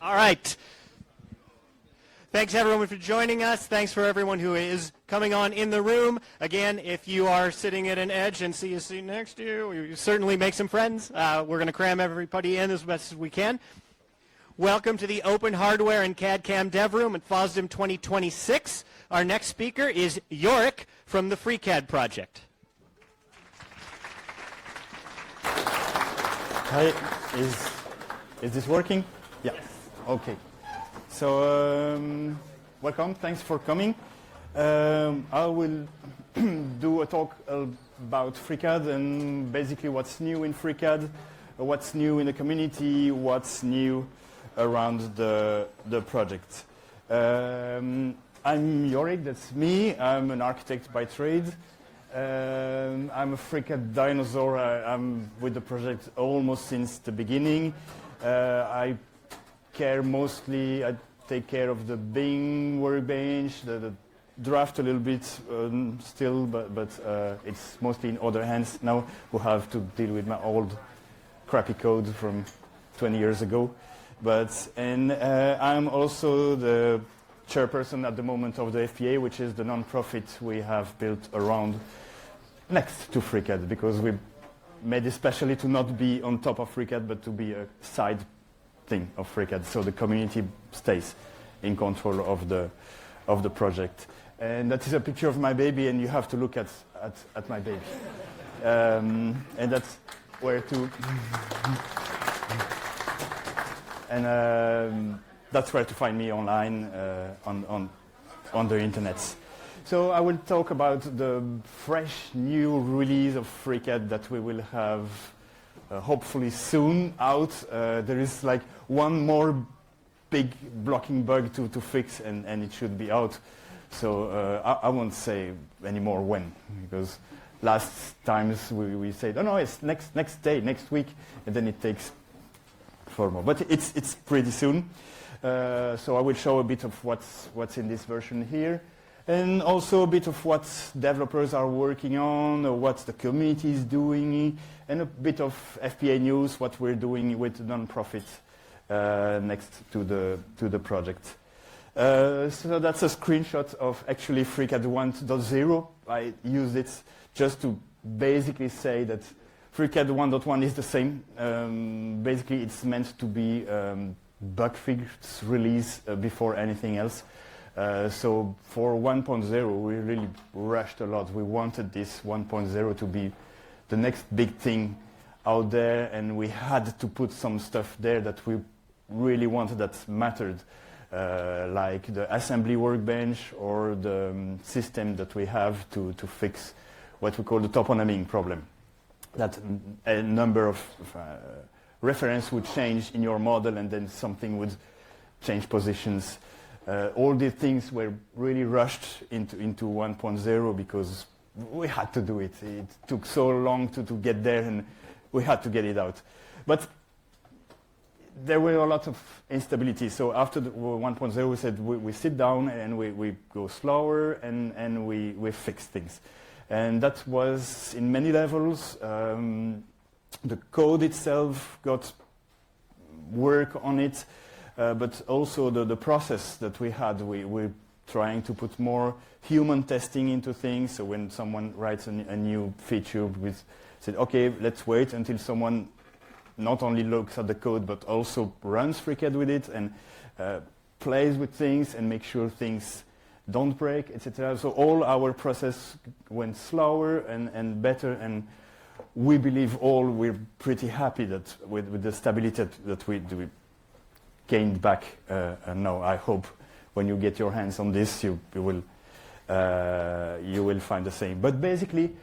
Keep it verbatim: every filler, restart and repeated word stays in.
All right. Thanks, everyone, for joining us. Thanks for everyone who is coming on in the room. Again, if you are sitting at an edge and see a seat next to you, you certainly make some friends. Uh, we're going to cram everybody in as best as we can. Welcome to the Open Hardware and C A D C A M Dev Room at FOSDEM twenty twenty-six. Our next speaker is Yorick from the FreeCAD project. Hi, is, is this working? Yeah, okay. So, um, welcome, thanks for coming. Um, I will do a talk about FreeCAD and basically what's new in FreeCAD, what's new in the community, what's new around the, the project. Um, I'm Yorick, that's me. I'm an architect by trade. Um, I'm a FreeCAD dinosaur. I, I'm with the project almost since the beginning. Uh, I care mostly, I take care of the Bing workbench, the, the draft a little bit um, still, but, but uh, it's mostly in other hands now who have to deal with my old crappy code from twenty years ago. But, and uh, I'm also the chairperson at the moment of the F P A, which is the non-profit we have built around next to FreeCAD, because we made especially to not be on top of FreeCAD, but to be a side thing of FreeCAD, so the community stays in control of the of the project. And that is a picture of my baby, and you have to look at at, at my baby. Um, and that's where to and um, that's where to find me online uh, on on on the internet. So I will talk about the fresh new release of FreeCAD that we will have uh, hopefully soon out. Uh, there is like one more big blocking bug to, to fix, and, and it should be out. So uh, I, I won't say anymore when, because last times we, we said, oh no, it's next next day, next week, and then it takes four more. But it's it's pretty soon. Uh, so I will show a bit of what's what's in this version here. And also a bit of what developers are working on, or what the community is doing, and a bit of F P A news, what we're doing with non-profit uh, next to the to the project. Uh, so that's a screenshot of actually FreeCAD one point zero. I used it just to basically say that FreeCAD one point one is the same. Um, basically, it's meant to be um, bug fix release uh, before anything else. Uh, so for one point zero, we really rushed a lot. We wanted this one point zero to be the next big thing out there, and we had to put some stuff there that we really wanted that mattered, uh, like the assembly workbench or the um, system that we have to, to fix what we call the toponyming problem. That a number of uh, reference would change in your model, and then something would change positions. Uh, all these things were really rushed into, into one point zero because we had to do it. It took so long to, to get there, and we had to get it out. But there were a lot of instability. So after the one point zero, we said we, we sit down and we, we go slower, and, and we, we fix things. And that was in many levels. Um, the code itself got work on it. Uh, but also the, the process that we had, we, we're trying to put more human testing into things. So when someone writes a, a new feature, we said, okay, let's wait until someone not only looks at the code, but also runs FreeCAD with it and uh, plays with things and make sure things don't break, et cetera. So all our process went slower and, and better, and we believe all we're pretty happy that with, with the stability that, that we do. Gained back, uh, and now I hope when you get your hands on this, you, you will uh, you will find the same. But basically,